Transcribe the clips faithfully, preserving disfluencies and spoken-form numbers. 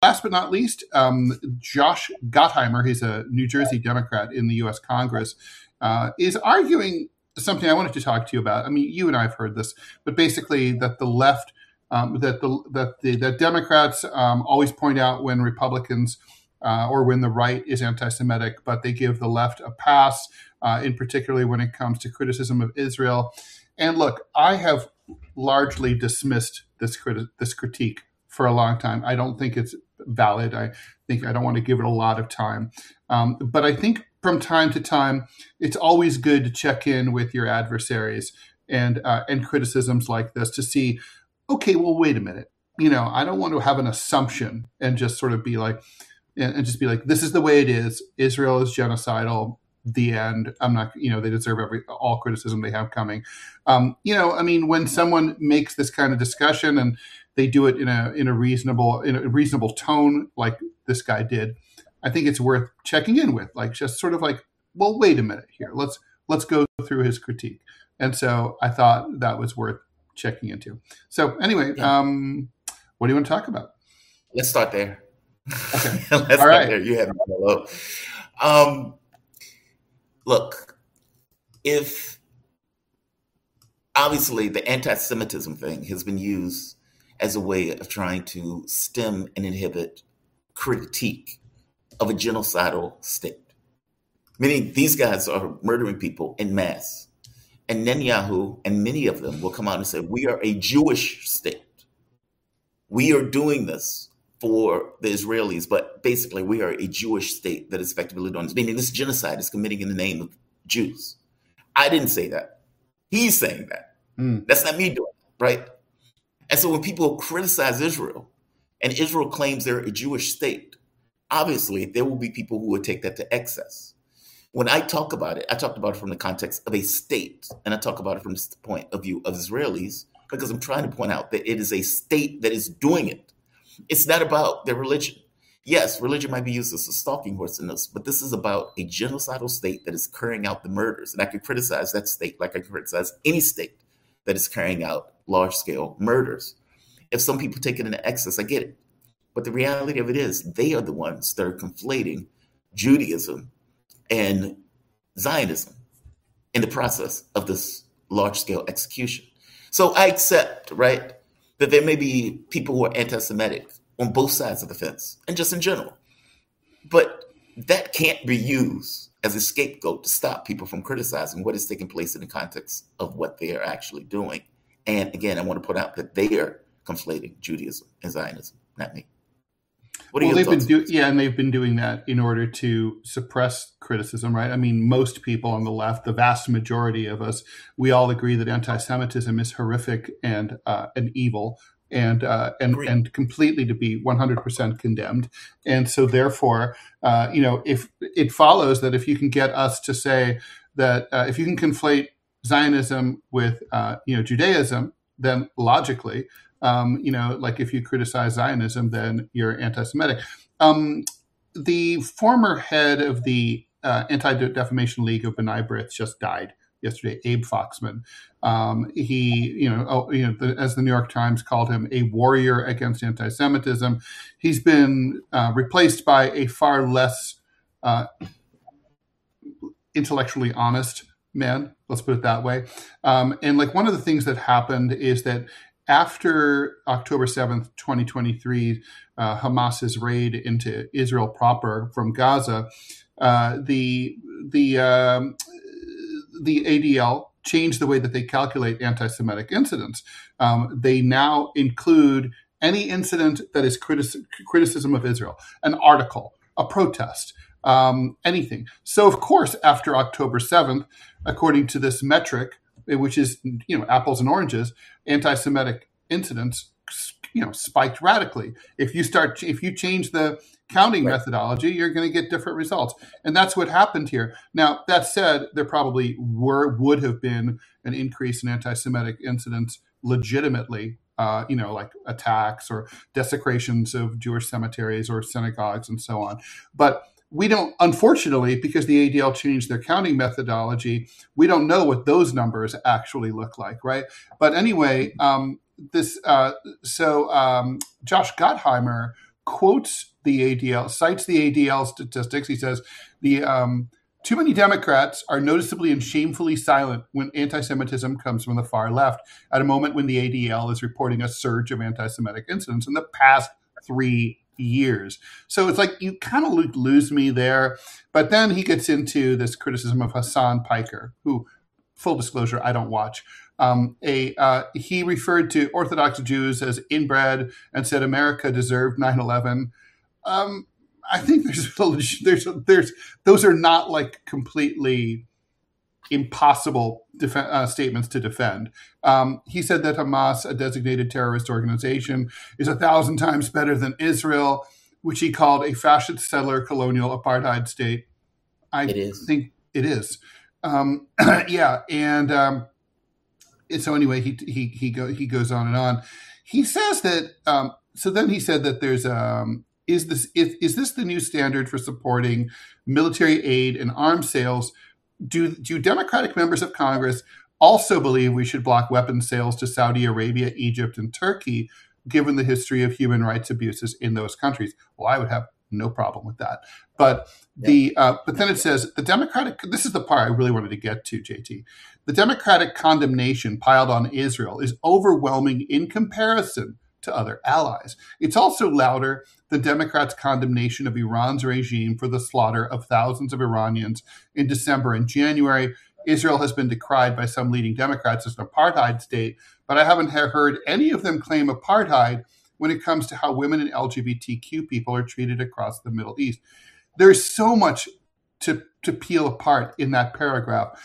last but not least, um, Josh Gottheimer, he's a New Jersey Democrat in the U S Congress, uh, is arguing something I wanted to talk to you about. I mean, you and I have heard this, but basically that the left, um, that the that the that Democrats um, always point out when Republicans uh, or when the right is anti-Semitic, but they give the left a pass, uh, in particularly when it comes to criticism of Israel. And look, I have largely dismissed this criti- this critique for a long time. I don't think it's valid. I think I don't want to give it a lot of time. Um, but I think from time to time, it's always good to check in with your adversaries and uh, and criticisms like this to see, okay, well, wait a minute. You know, I don't want to have an assumption and just sort of be like, and, and just be like, this is the way it is. Israel is genocidal. The end. I'm not, you know, they deserve every all criticism they have coming. Um, you know, I mean, when someone makes this kind of discussion and they do it in a in a reasonable in a reasonable tone, like this guy did, I think it's worth checking in with, like just sort of like, well, wait a minute here. Let's let's go through his critique. And so I thought that was worth checking into. So anyway, yeah. um, what do you want to talk about? Let's start there. Okay. Let's all start right. there. You have me low. Um. Look, if obviously the anti-Semitism thing has been used as a way of trying to stem and inhibit critique of a genocidal state, meaning these guys are murdering people en masse. And Netanyahu and many of them will come out and say, we are a Jewish state. We are doing this for the Israelis, but basically we are a Jewish state that is effectively doing this, meaning this genocide is committing in the name of Jews. I didn't say that. He's saying that. Mm. That's not me doing it, right? And so when people criticize Israel and Israel claims they're a Jewish state, obviously there will be people who would take that to excess. When I talk about it, I talked about it from the context of a state, and I talk about it from the point of view of Israelis, because I'm trying to point out that it is a state that is doing it. It's not about their religion. Yes, religion might be used as a stalking horse in this, but this is about a genocidal state that is carrying out the murders. And I can criticize that state like I can criticize any state that is carrying out large-scale murders. If some people take it into excess, I get it. But the reality of it is they are the ones that are conflating Judaism and Zionism in the process of this large-scale execution. So I accept, right, that there may be people who are anti-Semitic on both sides of the fence and just in general. But that can't be used as a scapegoat to stop people from criticizing what is taking place in the context of what they are actually doing. And again, I want to point out that they are conflating Judaism and Zionism, not me. What are well, your they've thoughts? been do- yeah, and they've been doing that in order to suppress criticism, right? I mean, most people on the left, the vast majority of us, we all agree that anti-Semitism is horrific and uh, and evil, and uh, and Agreed. and completely to be one hundred percent condemned. And so, therefore, uh, you know, if it follows that if you can get us to say that uh, if you can conflate Zionism with uh, you know Judaism, then logically. Um, you know, like if you criticize Zionism, then you're anti-Semitic. Um, the former head of the uh, Anti-Defamation League of B'nai B'rith just died yesterday, Abe Foxman. Um, he, you know, oh, you know, the, as the New York Times called him, a warrior against anti-Semitism. He's been uh, replaced by a far less uh, intellectually honest man. Let's put it that way. Um, and like one of the things that happened is that after October seventh, twenty twenty-three, uh, Hamas's raid into Israel proper from Gaza, uh, the the um, the A D L changed the way that they calculate anti-Semitic incidents. Um, they now include any incident that is critici- criticism of Israel, an article, a protest, um, anything. So, of course, after October seventh, according to this metric, which is, you know, apples and oranges, anti-Semitic incidents, you know, spiked radically. If you start, if you change the counting right. methodology, you're going to get different results. And that's what happened here. Now, that said, there probably were, would have been an increase in anti-Semitic incidents legitimately, uh, you know, like attacks or desecrations of Jewish cemeteries or synagogues and so on. But we don't, unfortunately, because the A D L changed their counting methodology, we don't know what those numbers actually look like, right? But anyway, um, this uh, so um, Josh Gottheimer quotes the A D L, cites the A D L statistics. He says the um, too many Democrats are noticeably and shamefully silent when anti-Semitism comes from the far left, at a moment when the A D L is reporting a surge of anti-Semitic incidents in the past three years. So it's like you kind of lose me there. But then he gets into this criticism of Hassan Piker, who, full disclosure, I don't watch. Um, a uh, he referred to Orthodox Jews as inbred and said America deserved nine eleven. Um, I think there's there's there's those are not like completely impossible def- uh, statements to defend. Um, he said that Hamas, a designated terrorist organization, is a thousand times better than Israel, which he called a fascist settler colonial apartheid state. I it is. think it is. Um, yeah, and um, so anyway, he he he go, he goes on and on. He says that. Um, so then he said that there's um, is this is, is this the new standard for supporting military aid and arms sales? Do, do Democratic members of Congress also believe we should block weapons sales to Saudi Arabia, Egypt, and Turkey, given the history of human rights abuses in those countries? Well, I would have no problem with that. But the uh, but then it says the Democratic, this is the part I really wanted to get to, J T. The Democratic condemnation piled on Israel is overwhelming in comparison to other allies. It's also louder than Democrats' condemnation of Iran's regime for the slaughter of thousands of Iranians in December and January. Israel has been decried by some leading Democrats as an apartheid state, but I haven't heard any of them claim apartheid when it comes to how women and L G B T Q people are treated across the Middle East. There's so much to, to peel apart in that paragraph.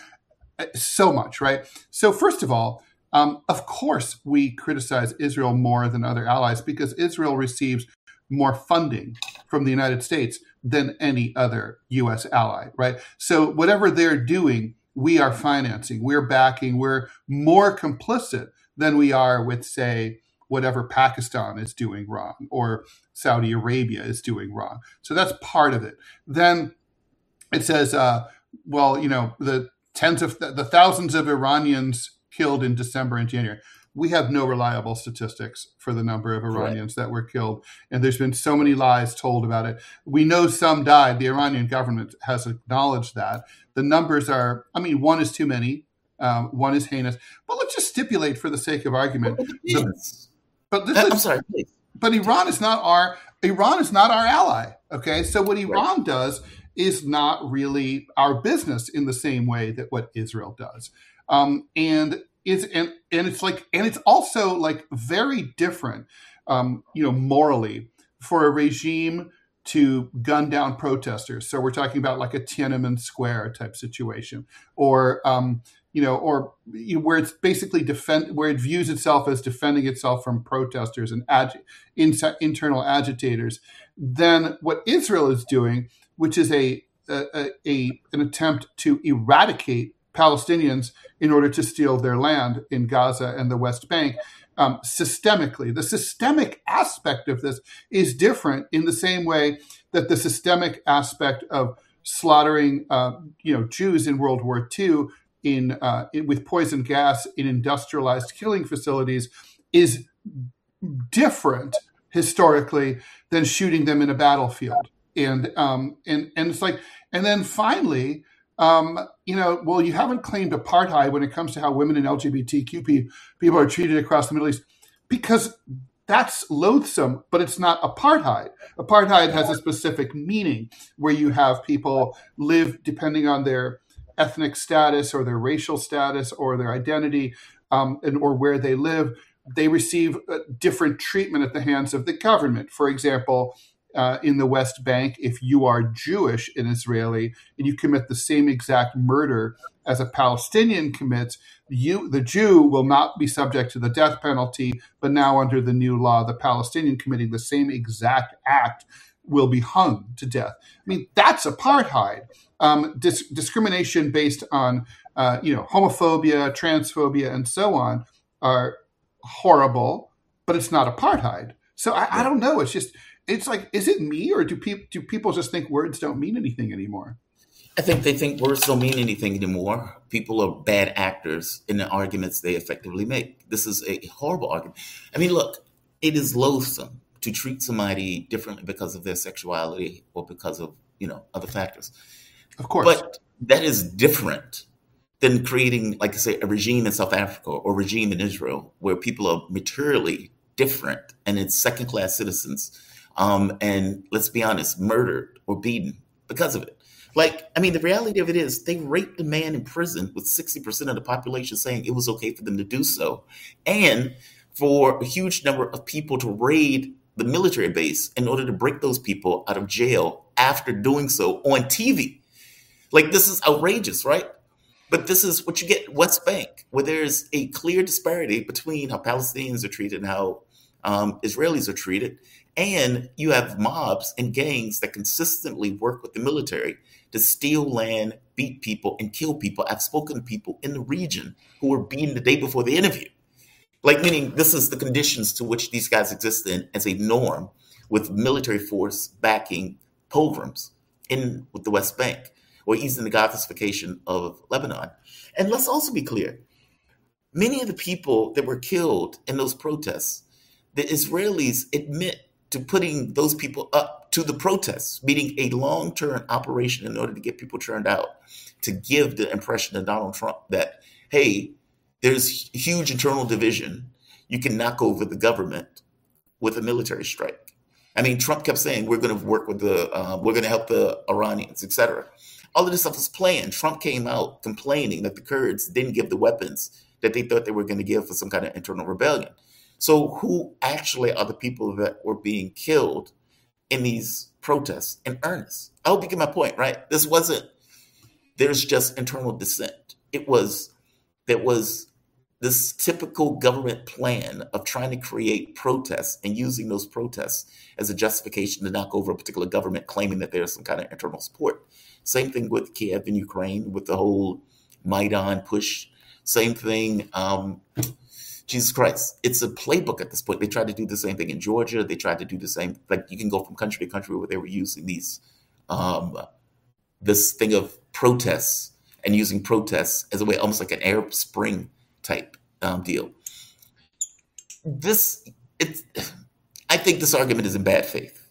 So much, right? So first of all, Um, of course, we criticize Israel more than other allies because Israel receives more funding from the United States than any other U S ally, right? So whatever they're doing, we are financing, we're backing, we're more complicit than we are with, say, whatever Pakistan is doing wrong or Saudi Arabia is doing wrong. So that's part of it. Then it says, uh, well, you know, the tens of th- the thousands of Iranians killed in December and January. We have no reliable statistics for the number of Iranians right. that were killed. And there's been so many lies told about it. We know some died. The Iranian government has acknowledged that. The numbers are, I mean, one is too many. Um, one is heinous. But let's just stipulate for the sake of argument. The, but this I'm is, sorry, please. But Iran is not our, Iran is not our ally. Okay. So what Iran right. does is not really our business in the same way that what Israel does. Um, and it's and, and it's like and it's also like very different, um, you know, morally for a regime to gun down protesters. So we're talking about like a Tiananmen Square type situation, or um, you know, or you know, where it's basically defend where it views itself as defending itself from protesters and ag- in- internal agitators. Then what Israel is doing, which is a, a, a an attempt to eradicate Palestinians in order to steal their land in Gaza and the West Bank, um, systemically. The systemic aspect of this is different in the same way that the systemic aspect of slaughtering, uh, you know, Jews in World War Two in, uh, in with poison gas in industrialized killing facilities is different historically than shooting them in a battlefield. And um, and and it's like, and then finally. Um, you know, well, you haven't claimed apartheid when it comes to how women and L G B T Q people are treated across the Middle East, because that's loathsome, but it's not apartheid. Apartheid has a specific meaning where you have people live depending on their ethnic status or their racial status or their identity, um, and or where they live. They receive a different treatment at the hands of the government. For example, Uh, in the West Bank, if you are Jewish and Israeli and you commit the same exact murder as a Palestinian commits, you, the Jew, will not be subject to the death penalty, but now under the new law, the Palestinian committing the same exact act will be hung to death. I mean, that's apartheid. Um, dis- discrimination based on, uh, you know, homophobia, transphobia, and so on are horrible, but it's not apartheid. So I, I don't know. It's just... It's like, is it me, or do people do people just think words don't mean anything anymore? I think they think words don't mean anything anymore. People are bad actors in the arguments they effectively make. This is a horrible argument. I mean, look, it is loathsome to treat somebody differently because of their sexuality or because of, you know, other factors. Of course. But that is different than creating, like I say, a regime in South Africa or regime in Israel where people are materially different and it's second-class citizens. Um, and let's be honest, murdered or beaten because of it. Like, I mean, the reality of it is they raped a man in prison with sixty percent of the population saying it was okay for them to do so. And for a huge number of people to raid the military base in order to break those people out of jail after doing so on T V. Like, this is outrageous, right? But this is what you get in West Bank, where there's a clear disparity between how Palestinians are treated and how um, Israelis are treated. And you have mobs and gangs that consistently work with the military to steal land, beat people, and kill people. I've spoken to people in the region who were beaten the day before the interview. Like, meaning this is the conditions to which these guys exist in as a norm, with military force backing pogroms in with the West Bank, or easing the Gothification of Lebanon. And let's also be clear, many of the people that were killed in those protests, the Israelis admit to putting those people up to the protests, meaning a long-term operation in order to get people turned out, to give the impression to Donald Trump that, hey, there's huge internal division. You can knock over the government with a military strike. I mean, Trump kept saying, we're going to work with the, uh, we're going to help the Iranians, et cetera. All of this stuff was planned. Trump came out complaining that the Kurds didn't give the weapons that they thought they were going to give for some kind of internal rebellion. So who actually are the people that were being killed in these protests in earnest? I hope you get my point, right? This wasn't, there's just internal dissent. It was, there was this typical government plan of trying to create protests and using those protests as a justification to knock over a particular government, claiming that there's some kind of internal support. Same thing with Kiev in Ukraine, with the whole Maidan push. Same thing, um, Jesus Christ. It's a playbook at this point. They tried to do the same thing in Georgia. They tried to do the same, like you can go from country to country where they were using these, um, this thing of protests and using protests as a way, almost like an Arab Spring type um, deal. This, it's, I think this argument is in bad faith.